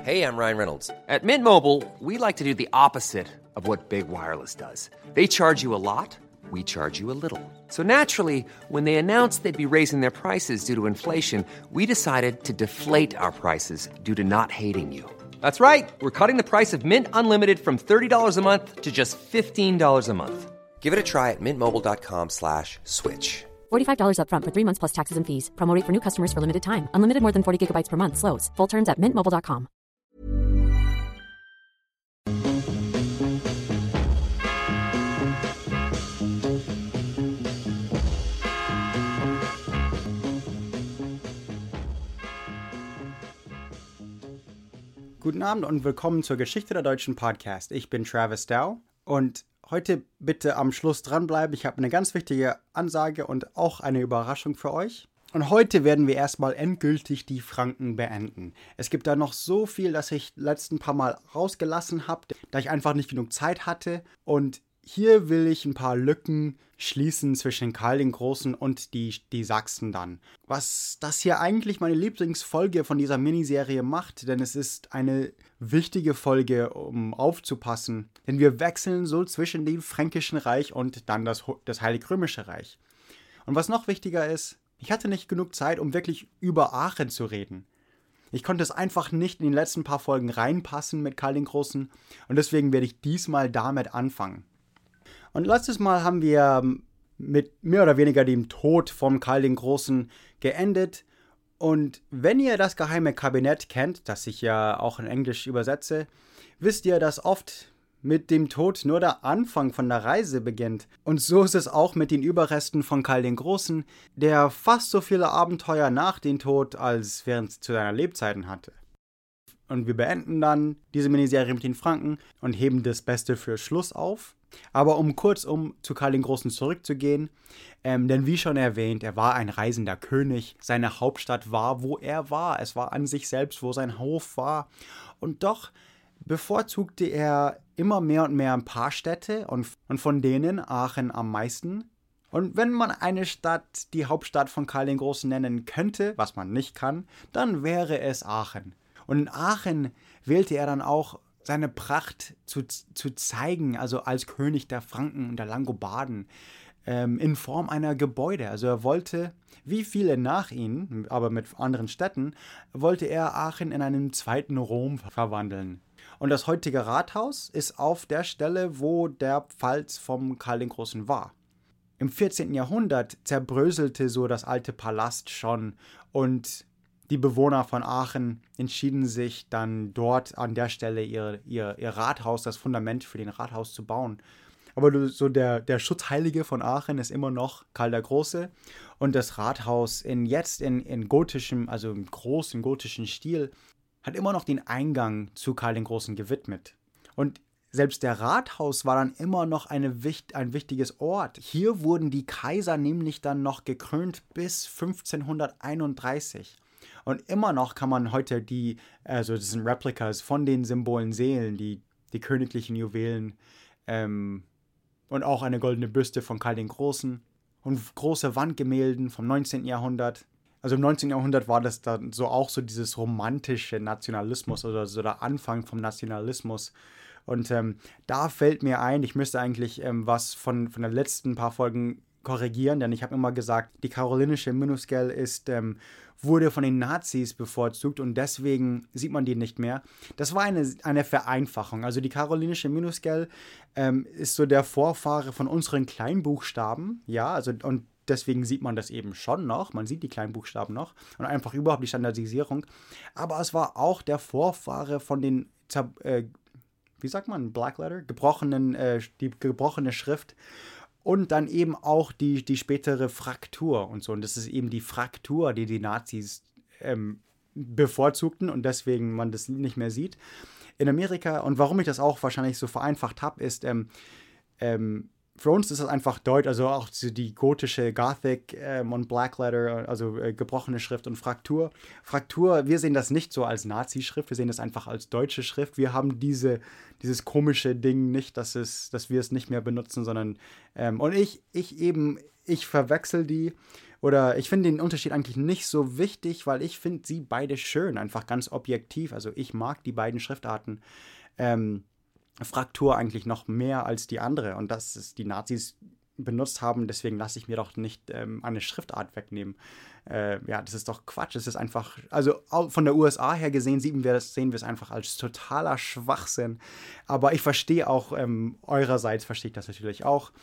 Hey, I'm Ryan Reynolds. At Mint Mobile, we like to do the opposite of what Big Wireless does. They charge you a lot, we charge you a little. So naturally, when they announced they'd be raising their prices due to inflation, we decided to deflate our prices due to not hating you. That's right. We're cutting the price of Mint Unlimited from $30 a month to just $15 a month. Give it a try at mintmobile.com/switch. $45 up front for 3 months plus taxes and fees. Promo rate for new customers for limited time. Unlimited more than 40 gigabytes per month. Slows full terms at mintmobile.com. Guten Abend und willkommen zur Geschichte der deutschen Podcast. Ich bin Travis Dow und heute bitte am Schluss dranbleiben. Ich habe eine ganz wichtige Ansage und auch eine Überraschung für euch. Und heute werden wir erstmal endgültig die Franken beenden. Es gibt da noch so viel, das ich letzten paar Mal rausgelassen habe, da ich einfach nicht genug Zeit hatte. Und hier will ich ein paar Lücken schließen zwischen Karl den Großen und die Sachsen dann. Was das hier eigentlich meine Lieblingsfolge von dieser Miniserie macht, denn es ist eine wichtige Folge, um aufzupassen. Denn wir wechseln so zwischen dem Fränkischen Reich und dann das Heilig-Römische Reich. Und was noch wichtiger ist, ich hatte nicht genug Zeit, um wirklich über Aachen zu reden. Ich konnte es einfach nicht in den letzten paar Folgen reinpassen mit Karl den Großen und deswegen werde ich diesmal damit anfangen. Und letztes Mal haben wir mit mehr oder weniger dem Tod von Karl den Großen geendet. Und wenn ihr das geheime Kabinett kennt, das ich ja auch in Englisch übersetze, wisst ihr, dass oft mit dem Tod nur der Anfang von der Reise beginnt. Und so ist es auch mit den Überresten von Karl den Großen, der fast so viele Abenteuer nach dem Tod als während zu seiner Lebzeiten hatte. Und wir beenden dann diese Miniserie mit den Franken und heben das Beste für Schluss auf. Aber um zu Karl den Großen zurückzugehen, denn wie schon erwähnt, er war ein reisender König. Seine Hauptstadt war, wo er war. Es war an sich selbst, wo sein Hof war. Und doch bevorzugte er immer mehr und mehr ein paar Städte und von denen Aachen am meisten. Und wenn man eine Stadt die Hauptstadt von Karl den Großen nennen könnte, was man nicht kann, dann wäre es Aachen. Und in Aachen wählte er dann auch seine Pracht zu zeigen, also als König der Franken und der Langobarden, in Form einer Gebäude. Also er wollte, wie viele nach ihm, aber mit anderen Städten, wollte er Aachen in einen zweiten Rom verwandeln. Und das heutige Rathaus ist auf der Stelle, wo der Pfalz vom Karl den Großen war. Im 14. Jahrhundert zerbröselte so das alte Palast schon und die Bewohner von Aachen entschieden sich dann dort an der Stelle ihr Rathaus, das Fundament für den Rathaus zu bauen. Aber so der Schutzheilige von Aachen ist immer noch Karl der Große und das Rathaus in gotischem, also im großen gotischen Stil, hat immer noch den Eingang zu Karl den Großen gewidmet. Und selbst der Rathaus war dann immer noch ein wichtiges Ort. Hier wurden die Kaiser nämlich dann noch gekrönt bis 1531. Und immer noch kann man heute das sind Replikas von den Symbolen sehen, die königlichen Juwelen und auch eine goldene Büste von Karl den Großen und große Wandgemälden vom 19. Jahrhundert. Also im 19. Jahrhundert war das dann auch so dieses romantische Nationalismus oder so der Anfang vom Nationalismus. Und da fällt mir ein, ich müsste eigentlich was von den letzten paar Folgen korrigieren, denn ich habe immer gesagt, die karolingische Minuskel wurde von den Nazis bevorzugt und deswegen sieht man die nicht mehr. Das war eine Vereinfachung. Also die karolingische Minuskel ist so der Vorfahre von unseren Kleinbuchstaben, ja, also und deswegen sieht man das eben schon noch. Man sieht die Kleinbuchstaben noch und einfach überhaupt die Standardisierung. Aber es war auch der Vorfahre von den, wie sagt man, Blackletter? Die gebrochene Schrift. Und dann eben auch die spätere Fraktur und so. Und das ist eben die Fraktur, die Nazis bevorzugten und deswegen man das nicht mehr sieht. In Amerika, und warum ich das auch wahrscheinlich so vereinfacht habe, ist, für uns ist das einfach Deutsch, also auch die gotische Gothic und Blackletter, also gebrochene Schrift und Fraktur. Fraktur, wir sehen das nicht so als Nazi-Schrift, wir sehen das einfach als deutsche Schrift. Wir haben dieses komische Ding nicht, dass wir es nicht mehr benutzen, sondern und ich verwechsel die Oder ich finde den Unterschied eigentlich nicht so wichtig, weil ich finde sie beide schön, einfach ganz objektiv. Also ich mag die beiden Schriftarten Fraktur eigentlich noch mehr als die andere. Und dass es die Nazis benutzt haben, deswegen lasse ich mir doch nicht eine Schriftart wegnehmen. Ja, das ist doch Quatsch. Es ist einfach, also von der USA her gesehen sehen wir es einfach als totaler Schwachsinn. Aber ich verstehe auch, eurerseits verstehe ich das natürlich auch.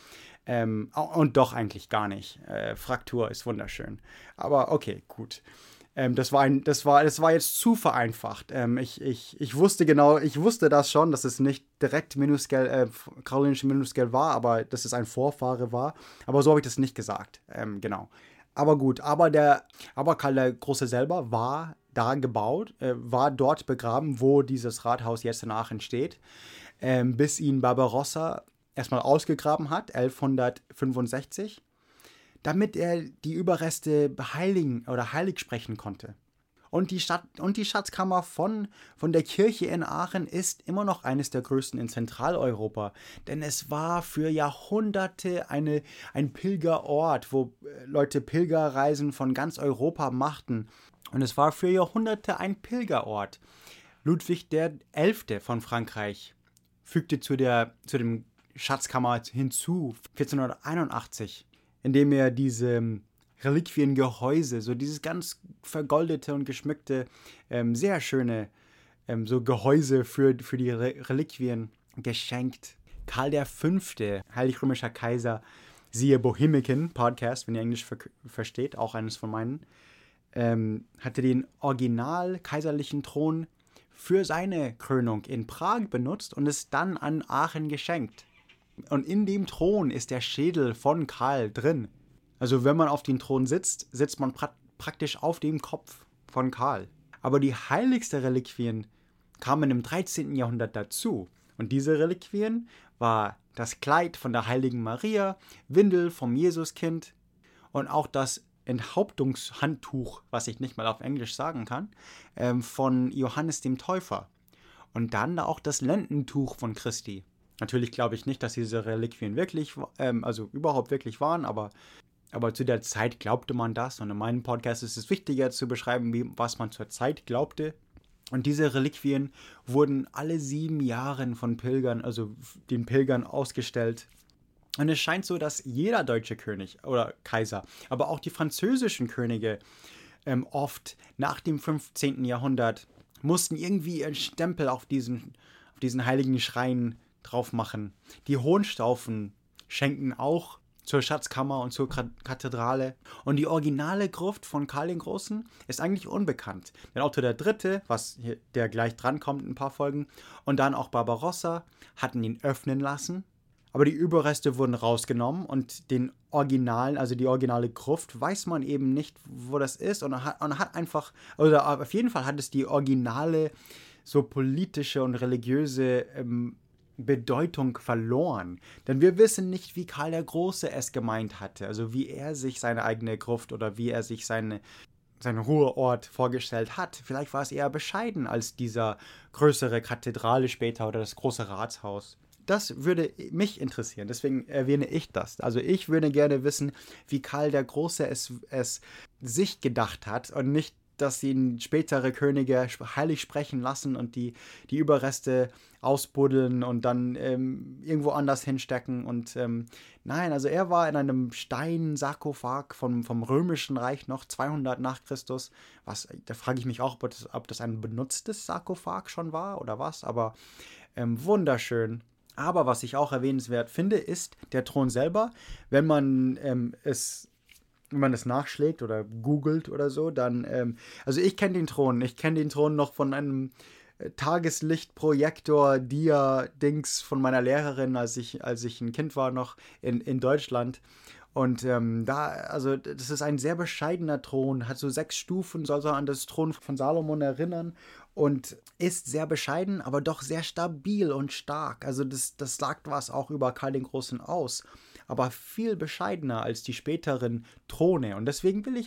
Und doch eigentlich gar nicht. Fraktur ist wunderschön. Aber okay, gut. Das war jetzt zu vereinfacht. Ich wusste das schon, dass es nicht direkt karolingische Minuskel war, aber dass es ein Vorfahre war. Aber so habe ich das nicht gesagt. Genau. Aber gut, aber Karl der Große selber war da gebaut, war dort begraben, wo dieses Rathaus jetzt in Aachen steht, bis ihn Barbarossa erstmal ausgegraben hat, 1165. Damit er die Überreste beheiligen oder heilig sprechen konnte. Und die Schatzkammer von der Kirche in Aachen ist immer noch eines der größten in Zentraleuropa. Denn es war für Jahrhunderte ein Pilgerort, wo Leute Pilgerreisen von ganz Europa machten. Und es war für Jahrhunderte ein Pilgerort. Ludwig XI. Von Frankreich fügte zu dem Schatzkammer hinzu, 1481. Indem er diese Reliquiengehäuse, so dieses ganz vergoldete und geschmückte, sehr schöne so Gehäuse für die Reliquien geschenkt. Karl V., heilig-römischer Kaiser, siehe Bohemican Podcast, wenn ihr Englisch versteht, auch eines von meinen, hatte den original kaiserlichen Thron für seine Krönung in Prag benutzt und es dann an Aachen geschenkt. Und in dem Thron ist der Schädel von Karl drin. Also wenn man auf dem Thron sitzt, sitzt man praktisch auf dem Kopf von Karl. Aber die heiligsten Reliquien kamen im 13. Jahrhundert dazu. Und diese Reliquien war das Kleid von der heiligen Maria, Windel vom Jesuskind und auch das Enthauptungshandtuch, was ich nicht mal auf Englisch sagen kann, von Johannes dem Täufer. Und dann auch das Lendentuch von Christi. Natürlich glaube ich nicht, dass diese Reliquien überhaupt wirklich waren, aber zu der Zeit glaubte man das. Und in meinem Podcast ist es wichtiger zu beschreiben, was man zur Zeit glaubte. Und diese Reliquien wurden alle 7 Jahre von Pilgern, also den Pilgern ausgestellt. Und es scheint so, dass jeder deutsche König oder Kaiser, aber auch die französischen Könige oft nach dem 15. Jahrhundert mussten irgendwie einen Stempel auf diesen heiligen Schrein drauf machen. Die Hohenstaufen schenken auch zur Schatzkammer und zur Kathedrale. Und die originale Gruft von Karl den Großen ist eigentlich unbekannt. Denn Otto III., der gleich drankommt in ein paar Folgen, und dann auch Barbarossa hatten ihn öffnen lassen. Aber die Überreste wurden rausgenommen und die originale Gruft, weiß man eben nicht, wo das ist. Und hat einfach, oder auf jeden Fall hat es die originale, so politische und religiöse Bedeutung verloren. Denn wir wissen nicht, wie Karl der Große es gemeint hatte. Also wie er sich seine eigene Gruft oder wie er sich seinen Ruheort vorgestellt hat. Vielleicht war es eher bescheiden als dieser größere Kathedrale später oder das große Ratshaus. Das würde mich interessieren, deswegen erwähne ich das. Also ich würde gerne wissen, wie Karl der Große es sich gedacht hat und nicht, dass ihn spätere Könige heilig sprechen lassen und die Überreste ausbuddeln und dann irgendwo anders hinstecken. Und nein, also er war in einem Steinsarkophag vom Römischen Reich noch 200 nach Christus. Da frage ich mich auch, ob das ein benutztes Sarkophag schon war oder was, aber wunderschön. Aber was ich auch erwähnenswert finde, ist der Thron selber. Wenn man es nachschlägt oder googelt oder so, dann, also ich kenne den Thron noch von einem Tageslichtprojektor, Dia-Dings von meiner Lehrerin, als ich ein Kind war noch in Deutschland. Und das ist ein sehr bescheidener Thron, hat so 6 Stufen, soll so an das Thron von Salomon erinnern und ist sehr bescheiden, aber doch sehr stabil und stark. Also das sagt was auch über Karl den Großen aus, aber viel bescheidener als die späteren Throne. Und deswegen würde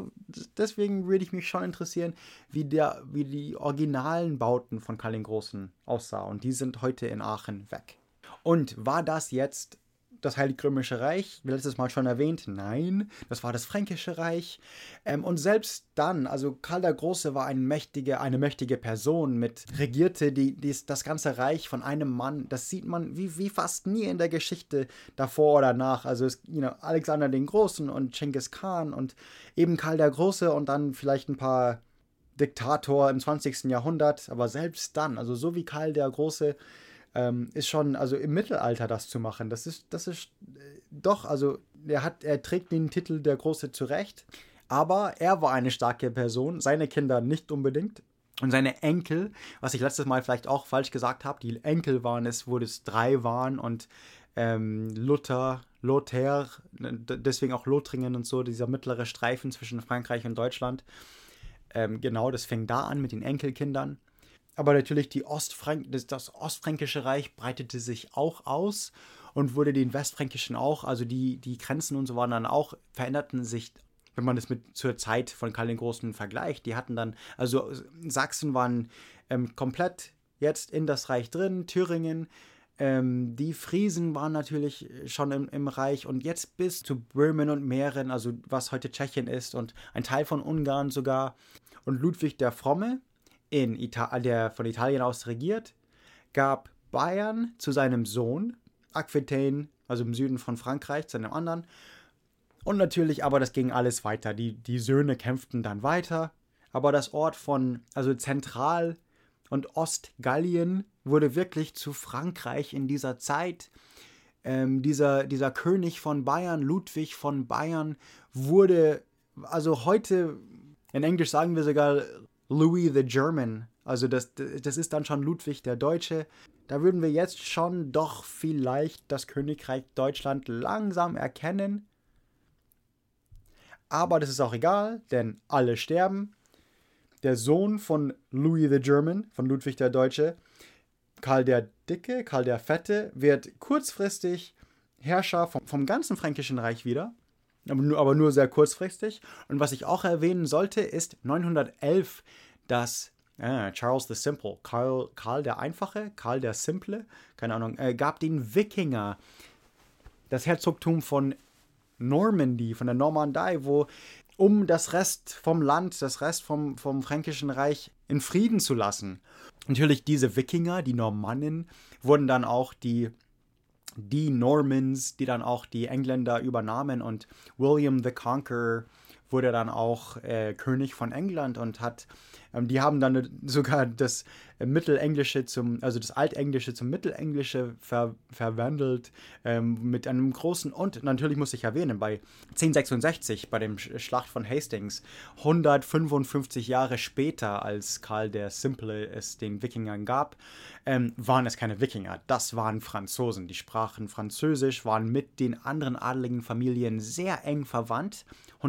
ich mich schon interessieren, wie die originalen Bauten von Karl den Großen aussahen. Und die sind heute in Aachen weg. Und war das jetzt das Heilige Römische Reich, wie letztes Mal schon erwähnt, nein, das war das Fränkische Reich. Und selbst dann, also Karl der Große war eine mächtige Person, regierte das ganze Reich von einem Mann. Das sieht man wie fast nie in der Geschichte davor oder nach. Also Alexander den Großen und Genghis Khan und eben Karl der Große und dann vielleicht ein paar Diktator im 20. Jahrhundert, aber selbst dann, also so wie Karl der Große, ist schon, also im Mittelalter das zu machen, das ist doch, also er trägt den Titel der Große zurecht, aber er war eine starke Person, seine Kinder nicht unbedingt und seine Enkel, was ich letztes Mal vielleicht auch falsch gesagt habe, die Enkel waren es, wo es 3 waren und Lothar, deswegen auch Lothringen und so, dieser mittlere Streifen zwischen Frankreich und Deutschland. Genau, das fing da an mit den Enkelkindern. Aber natürlich das Ostfränkische Reich breitete sich auch aus und wurde den Westfränkischen auch, also die Grenzen und so waren dann auch, veränderten sich, wenn man das zur Zeit von Karl den Großen vergleicht. Die hatten dann, also Sachsen waren komplett jetzt in das Reich drin, Thüringen, die Friesen waren natürlich schon im Reich und jetzt bis zu Böhmen und Mähren, also was heute Tschechien ist und ein Teil von Ungarn sogar. Und Ludwig der Fromme, der von Italien aus regiert, gab Bayern zu seinem Sohn, Aquitaine, also im Süden von Frankreich, zu einem anderen. Und natürlich, aber das ging alles weiter. Die Söhne kämpften dann weiter. Aber das Ort also Zentral- und Ostgallien wurde wirklich zu Frankreich in dieser Zeit. Dieser König von Bayern, Ludwig von Bayern, wurde, also heute, in Englisch sagen wir sogar Louis the German, also das ist dann schon Ludwig der Deutsche. Da würden wir jetzt schon doch vielleicht das Königreich Deutschland langsam erkennen. Aber das ist auch egal, denn alle sterben. Der Sohn von Louis the German, von Ludwig der Deutsche, Karl der Dicke, Karl der Fette, wird kurzfristig Herrscher vom ganzen Fränkischen Reich wieder, aber nur sehr kurzfristig. Und was ich auch erwähnen sollte, ist 911, dass Charles the Simple, Karl der Einfache, Karl der Simple, keine Ahnung, gab den Wikinger das Herzogtum von Normandy, von der Normandei, um das Rest vom Land, das Rest vom Fränkischen Reich in Frieden zu lassen. Natürlich diese Wikinger, die Normannen, wurden dann auch die Normans, die dann auch die Engländer übernahmen und William the Conqueror wurde dann auch König von England und die haben dann sogar das Mittelenglische das Altenglische zum Mittelenglische verwandelt mit einem großen, und natürlich muss ich erwähnen, bei 1066, bei dem Schlacht von Hastings, 155 Jahre später, als Karl der Simple es den Wikingern gab, waren es keine Wikinger, das waren Franzosen. Die sprachen Französisch, waren mit den anderen adeligen Familien sehr eng verwandt,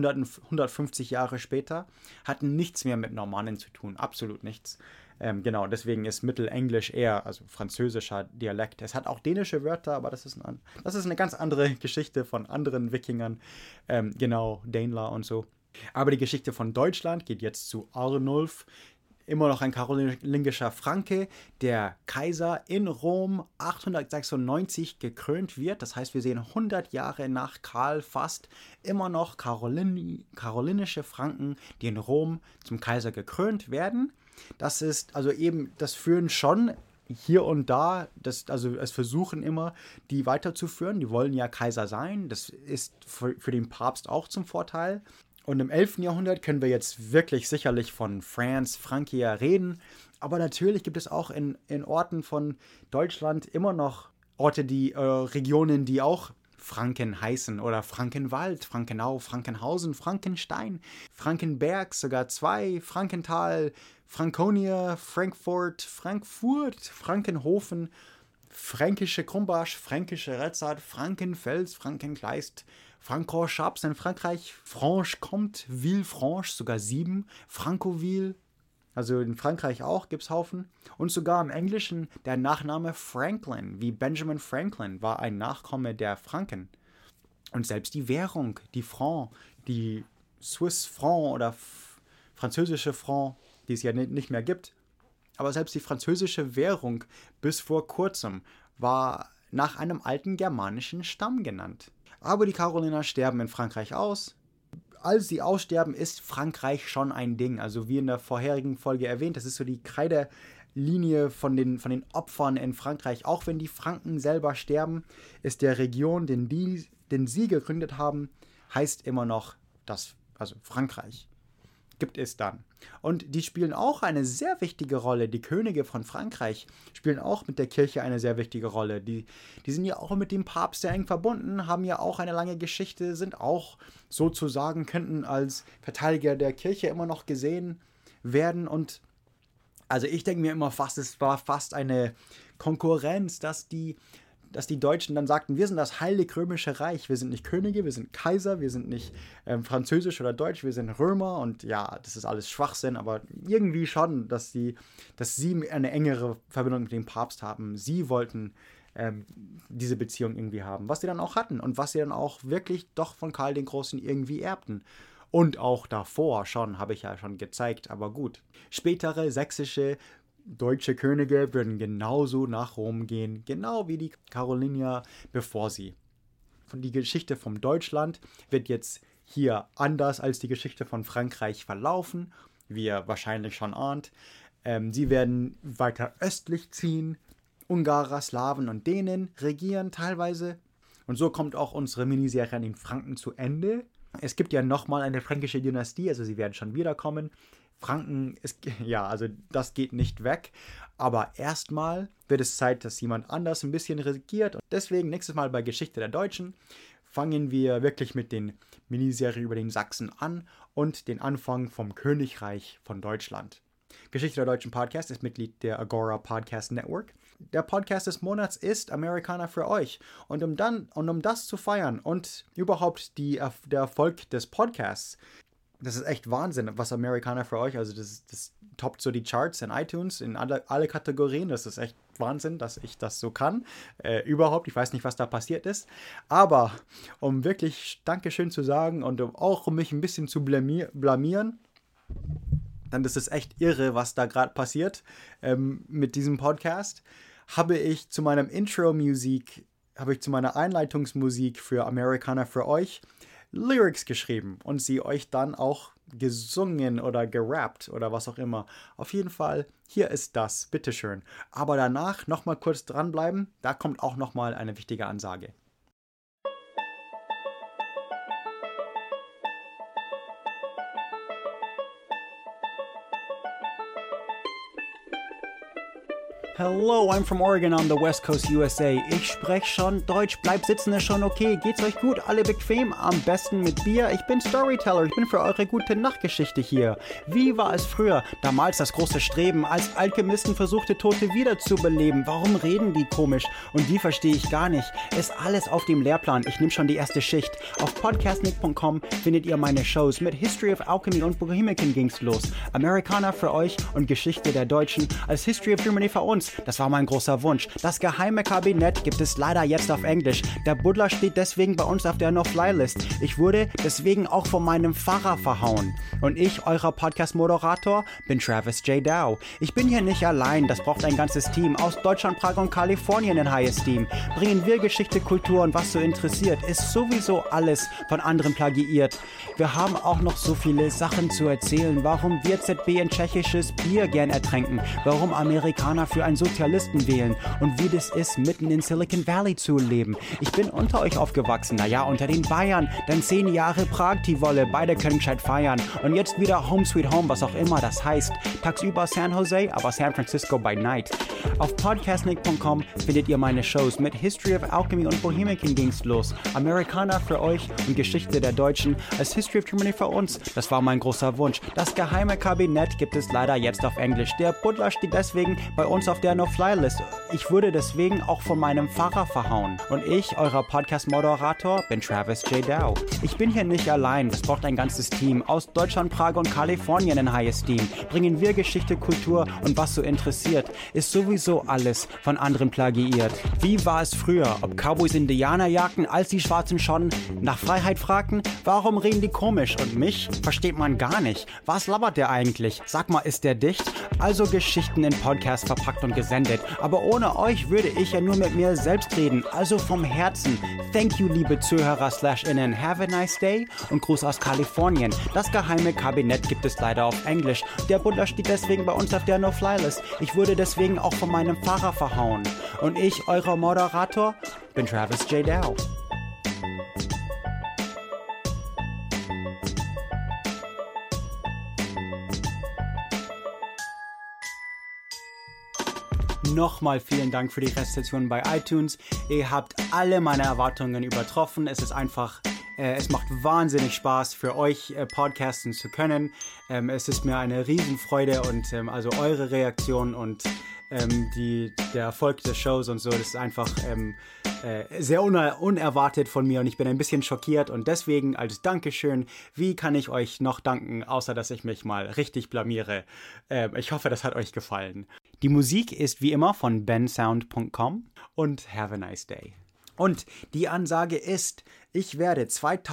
150 Jahre später, hatten nichts mehr mit Normannen zu tun, absolut nichts. Genau, deswegen ist Mittelenglisch eher, also französischer Dialekt. Es hat auch dänische Wörter, aber das ist eine ganz andere Geschichte von anderen Wikingern. Genau, Daimler und so. Aber die Geschichte von Deutschland geht jetzt zu Arnulf, immer noch ein karolingischer Franke, der Kaiser in Rom 896 gekrönt wird. Das heißt, wir sehen 100 Jahre nach Karl fast immer noch karolinische Franken, die in Rom zum Kaiser gekrönt werden. Das ist also eben, das führen schon hier und da, es versuchen immer, die weiterzuführen. Die wollen ja Kaiser sein. Das ist für den Papst auch zum Vorteil. Und im 11. Jahrhundert können wir jetzt wirklich sicherlich von Francia reden. Aber natürlich gibt es auch in Orten von Deutschland immer noch Orte, Regionen, die auch Franken heißen. Oder Frankenwald, Frankenau, Frankenhausen, Frankenstein, Frankenberg, sogar 2, Frankenthal, Franconia, Frankfurt, Frankenhofen, Fränkische Krumbasch, Fränkische Rezat, Frankenfels, Frankenkleist, Francorchamps in Frankreich, Franche-Comte, Villefranche, sogar 7, Francoville, also in Frankreich auch, gibt's Haufen. Und sogar im Englischen der Nachname Franklin, wie Benjamin Franklin, war ein Nachkomme der Franken. Und selbst die Währung, die Franc, die Swiss Franc oder französische Franc, die es ja nicht mehr gibt, aber selbst die französische Währung bis vor kurzem war nach einem alten germanischen Stamm genannt. Aber die Karolinger sterben in Frankreich aus. Als sie aussterben, ist Frankreich schon ein Ding. Also wie in der vorherigen Folge erwähnt, das ist so die Kreidelinie von den Opfern in Frankreich. Auch wenn die Franken selber sterben, ist der Region, den sie gegründet haben, heißt immer noch Frankreich. Gibt es dann. Und die spielen auch eine sehr wichtige Rolle. Die Könige von Frankreich spielen auch mit der Kirche eine sehr wichtige Rolle. Die sind ja auch mit dem Papst sehr eng verbunden, haben ja auch eine lange Geschichte, sind auch sozusagen, könnten als Verteidiger der Kirche immer noch gesehen werden. Und also ich denke mir immer es war fast eine Konkurrenz, dass die Deutschen dann sagten, wir sind das Heilige Römische Reich, wir sind nicht Könige, wir sind Kaiser, wir sind nicht französisch oder deutsch, wir sind Römer und ja, das ist alles Schwachsinn, aber irgendwie schon, dass sie eine engere Verbindung mit dem Papst haben. Sie wollten diese Beziehung irgendwie haben, was sie dann auch hatten und was sie dann auch wirklich doch von Karl den Großen irgendwie erbten. Und auch davor schon, habe ich ja schon gezeigt, aber gut. Spätere sächsische deutsche Könige würden genauso nach Rom gehen, genau wie die Karolinger bevor sie. Die Geschichte von Deutschland wird jetzt hier anders als die Geschichte von Frankreich verlaufen, wie ihr wahrscheinlich schon ahnt. Sie werden weiter östlich ziehen, Ungarer, Slawen und Dänen regieren teilweise. Und so kommt auch unsere Miniserie an den Franken zu Ende. Es gibt ja nochmal eine fränkische Dynastie, also sie werden schon wiederkommen. Franken also das geht nicht weg. Aber erstmal wird es Zeit, dass jemand anders ein bisschen regiert. Und deswegen nächstes Mal bei Geschichte der Deutschen fangen wir wirklich mit den Miniserie über den Sachsen an und den Anfang vom Königreich von Deutschland. Geschichte der Deutschen Podcast ist Mitglied der Agora Podcast Network. Der Podcast des Monats ist Amerikaner für euch. Und um das zu feiern und überhaupt der Erfolg des Podcasts, das ist echt Wahnsinn, was Amerikaner für euch, also das toppt so die Charts in iTunes, in alle Kategorien, das ist echt Wahnsinn, dass ich das so kann, ich weiß nicht, was da passiert ist, aber um wirklich Dankeschön zu sagen und um mich ein bisschen zu blamieren, dann ist es echt irre, was da gerade passiert mit diesem Podcast, habe ich zu meiner Einleitungsmusik für Amerikaner für euch Lyrics geschrieben und sie euch dann auch gesungen oder gerappt oder was auch immer. Auf jeden Fall, hier ist das, bitteschön. Aber danach nochmal kurz dranbleiben, da kommt auch nochmal eine wichtige Ansage. Hello, I'm from Oregon on the West Coast, USA. Ich spreche schon Deutsch, bleibt sitzen ist schon okay. Geht's euch gut? Alle bequem? Am besten mit Bier? Ich bin Storyteller, ich bin für eure gute Nachtgeschichte hier. Wie war es früher? Damals das große Streben, als Alchemisten versuchte, Tote wiederzubeleben. Warum reden die komisch? Und die verstehe ich gar nicht. Ist alles auf dem Lehrplan. Ich nehme schon die erste Schicht. Auf podcastnick.com findet ihr meine Shows. Mit History of Alchemy und Bohemican ging's los. Amerikaner für euch und Geschichte der Deutschen als History of Germany für uns. Das war mein großer Wunsch. Das geheime Kabinett gibt es leider jetzt auf Englisch. Der Buddler steht deswegen bei uns auf der No-Fly-List. Ich wurde deswegen auch von meinem Pfarrer verhauen. Und ich, eurer Podcast-Moderator, bin Travis J. Dow. Ich bin hier nicht allein, das braucht ein ganzes Team. Aus Deutschland, Prag und Kalifornien in High Esteem. Bringen wir Geschichte, Kultur und was so interessiert, ist sowieso alles von anderen plagiiert. Wir haben auch noch so viele Sachen zu erzählen. Warum wir ZB ein tschechisches Bier gern ertränken. Warum Amerikaner für ein Sozialisten wählen und wie das ist, mitten in Silicon Valley zu leben. Ich bin unter euch aufgewachsen, naja, unter den Bayern, dann 10 Jahre Prag-Tivolle, beide können gescheit feiern und jetzt wieder Home Sweet Home, was auch immer das heißt. Tagsüber San Jose, aber San Francisco by night. Auf podcastnick.com findet ihr meine Shows. Mit History of Alchemy und Bohemican ging's los. Amerikaner für euch und Geschichte der Deutschen als History of Germany für uns. Das war mein großer Wunsch. Das geheime Kabinett gibt es leider jetzt auf Englisch. Der Buddler steht deswegen bei uns auf der No-Fly-List. Ich wurde deswegen auch von meinem Pfarrer verhauen. Und ich, eurer Podcast-Moderator, bin Travis J. Dow. Ich bin hier nicht allein, es braucht ein ganzes Team. Aus Deutschland, Prag und Kalifornien in High Esteem. Bringen wir Geschichte, Kultur und was so interessiert. Ist sowieso alles von anderen plagiiert. Wie war es früher? Ob Cowboys Indianer jagten, als die Schwarzen schon nach Freiheit fragten? Warum reden die komisch? Und mich versteht man gar nicht. Was labert der eigentlich? Sag mal, ist der dicht? Also Geschichten in Podcasts verpackt und schon gesendet. Aber ohne euch würde ich ja nur mit mir selbst reden. Also vom Herzen. Thank you, liebe Zuhörer/innen. Have a nice day und Gruß aus Kalifornien. Das geheime Kabinett gibt es leider auf Englisch. Der Butler steht deswegen bei uns auf der No-Fly-List. Ich wurde deswegen auch von meinem Fahrer verhauen. Und ich, euer Moderator, bin Travis J. Dow. Nochmal vielen Dank für die Rezension bei iTunes. Ihr habt alle meine Erwartungen übertroffen. Es ist einfach, es macht wahnsinnig Spaß für euch podcasten zu können. Es ist mir eine Riesenfreude und also eure Reaktion und der Erfolg des Shows und so, das ist einfach sehr unerwartet von mir und ich bin ein bisschen schockiert und deswegen als Dankeschön, wie kann ich euch noch danken, außer dass ich mich mal richtig blamiere. Ich hoffe, das hat euch gefallen. Die Musik ist wie immer von bensound.com und have a nice day. Und die Ansage ist, ich werde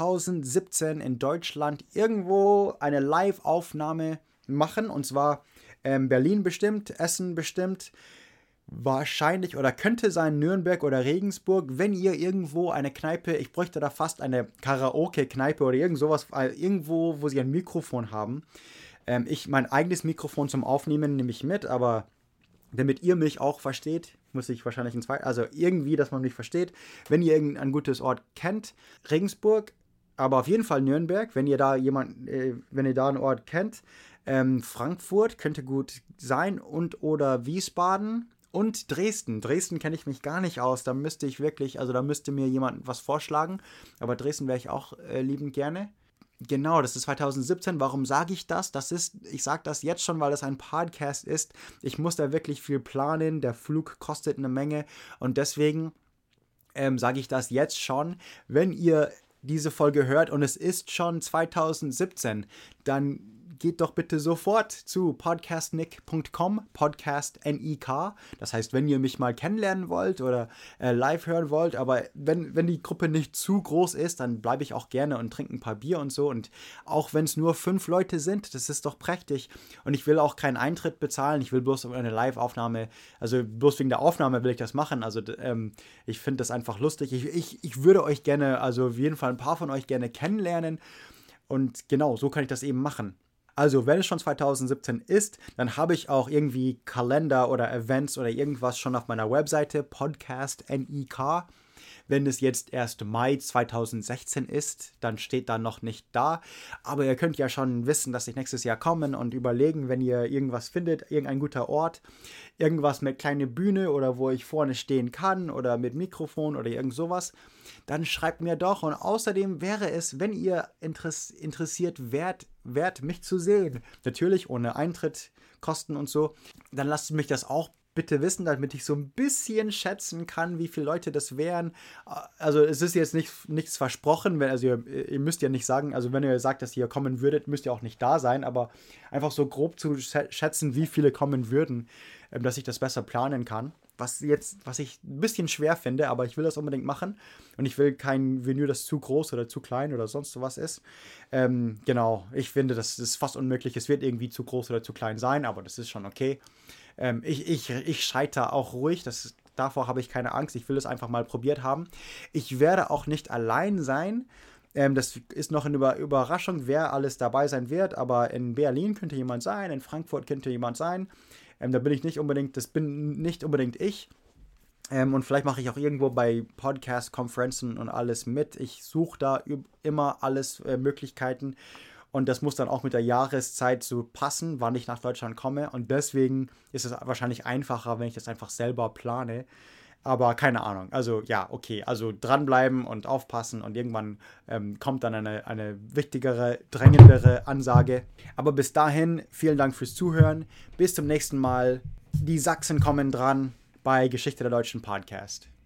2017 in Deutschland irgendwo eine Live-Aufnahme machen und zwar Berlin bestimmt, Essen bestimmt, wahrscheinlich oder könnte sein Nürnberg oder Regensburg. Wenn ihr irgendwo eine Kneipe, ich bräuchte da fast eine Karaoke-Kneipe oder irgend sowas, irgendwo, wo sie ein Mikrofon haben. Mein eigenes Mikrofon zum Aufnehmen nehme ich mit, aber damit ihr mich auch versteht, muss ich wahrscheinlich also irgendwie, dass man mich versteht. Wenn ihr irgendein gutes Ort kennt, Regensburg, aber auf jeden Fall Nürnberg, wenn ihr da einen Ort kennt, Frankfurt könnte gut sein oder Wiesbaden und Dresden. Dresden kenne ich mich gar nicht aus, da müsste mir jemand was vorschlagen, aber Dresden wäre ich auch liebend gerne. Genau, das ist 2017. Warum sage ich das? Ich sage das jetzt schon, weil das ein Podcast ist. Ich muss da wirklich viel planen. Der Flug kostet eine Menge und deswegen sage ich das jetzt schon. Wenn ihr diese Folge hört und es ist schon 2017, dann geht doch bitte sofort zu podcastnick.com, Podcast N-I-K. Das heißt, wenn ihr mich mal kennenlernen wollt oder live hören wollt, aber wenn die Gruppe nicht zu groß ist, dann bleibe ich auch gerne und trinke ein paar Bier und so. Und auch wenn es nur 5 Leute sind, das ist doch prächtig. Und ich will auch keinen Eintritt bezahlen, ich will bloß eine Live-Aufnahme, also bloß wegen der Aufnahme will ich das machen. Also ich finde das einfach lustig. Ich würde euch gerne, also auf jeden Fall ein paar von euch gerne kennenlernen. Und genau, so kann ich das eben machen. Also, wenn es schon 2017 ist, dann habe ich auch irgendwie Kalender oder Events oder irgendwas schon auf meiner Webseite, Podcast NIK. Wenn es jetzt erst Mai 2016 ist, dann steht da noch nicht da. Aber ihr könnt ja schon wissen, dass ich nächstes Jahr kommen und überlegen, wenn ihr irgendwas findet, irgendein guter Ort, irgendwas mit kleiner Bühne oder wo ich vorne stehen kann oder mit Mikrofon oder irgend sowas, dann schreibt mir doch. Und außerdem wäre es, wenn ihr interessiert wärt, mich zu sehen, natürlich ohne Eintrittkosten und so, dann lasst mich das auch bitte wissen, damit ich so ein bisschen schätzen kann, wie viele Leute das wären. Also es ist jetzt nichts versprochen, ihr müsst ja nicht sagen, also wenn ihr sagt, dass ihr kommen würdet, müsst ihr auch nicht da sein, aber einfach so grob zu schätzen, wie viele kommen würden, dass ich das besser planen kann. Was ich ein bisschen schwer finde, aber ich will das unbedingt machen und ich will kein Venue, das zu groß oder zu klein oder sonst sowas ist. Genau, ich finde, das ist fast unmöglich. Es wird irgendwie zu groß oder zu klein sein, aber das ist schon okay. Ich scheitere auch ruhig, davor habe ich keine Angst. Ich will es einfach mal probiert haben. Ich werde auch nicht allein sein. Das ist noch eine Überraschung, wer alles dabei sein wird, aber in Berlin könnte jemand sein, in Frankfurt könnte jemand sein. Da bin nicht unbedingt ich. Und vielleicht mache ich auch irgendwo bei Podcast-Konferenzen und alles mit. Ich suche da immer alles Möglichkeiten. Und das muss dann auch mit der Jahreszeit so passen, wann ich nach Deutschland komme. Und deswegen ist es wahrscheinlich einfacher, wenn ich das einfach selber plane. Aber keine Ahnung. Also ja, okay. Also dranbleiben und aufpassen. Und irgendwann kommt dann eine wichtigere, drängendere Ansage. Aber bis dahin, vielen Dank fürs Zuhören. Bis zum nächsten Mal. Die Sachsen kommen dran bei Geschichte der Deutschen Podcast.